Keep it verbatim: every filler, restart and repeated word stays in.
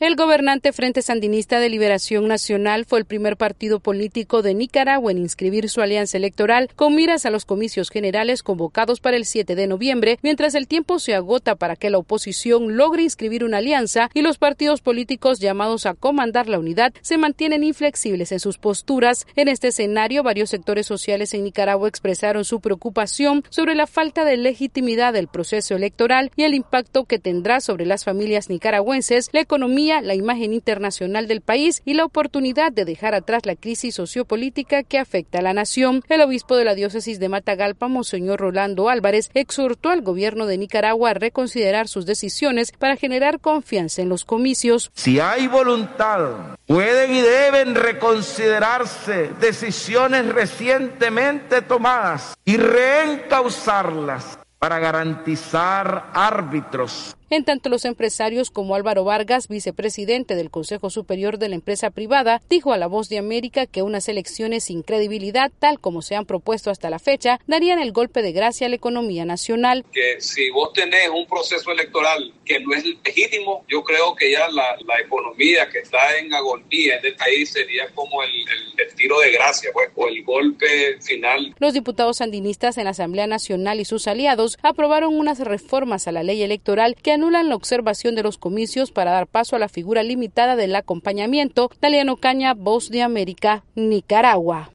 El gobernante Frente Sandinista de Liberación Nacional fue el primer partido político de Nicaragua en inscribir su alianza electoral con miras a los comicios generales convocados para el siete de noviembre, mientras el tiempo se agota para que la oposición logre inscribir una alianza y los partidos políticos llamados a comandar la unidad se mantienen inflexibles en sus posturas. En este escenario, varios sectores sociales en Nicaragua expresaron su preocupación sobre la falta de legitimidad del proceso electoral y el impacto que tendrá sobre las familias nicaragüenses, la economía, la imagen internacional del país y la oportunidad de dejar atrás la crisis sociopolítica que afecta a la nación. El obispo de la diócesis de Matagalpa, Monseñor Rolando Álvarez, exhortó al gobierno de Nicaragua a reconsiderar sus decisiones para generar confianza en los comicios. Si hay voluntad, pueden y deben reconsiderarse decisiones recientemente tomadas y reencauzarlas para garantizar árbitros. En tanto, los empresarios como Álvaro Vargas, vicepresidente del Consejo Superior de la Empresa Privada, dijo a La Voz de América que unas elecciones sin credibilidad, tal como se han propuesto hasta la fecha, darían el golpe de gracia a la economía nacional. Que si vos tenés un proceso electoral que no es legítimo, yo creo que ya la, la economía que está en agonía en el país sería como el, el, el tiro de gracia, pues, o el golpe final. Los diputados sandinistas en la Asamblea Nacional y sus aliados aprobaron unas reformas a la ley electoral que anulan la observación de los comicios para dar paso a la figura limitada del acompañamiento. Daliano Caña, Voz de América, Nicaragua.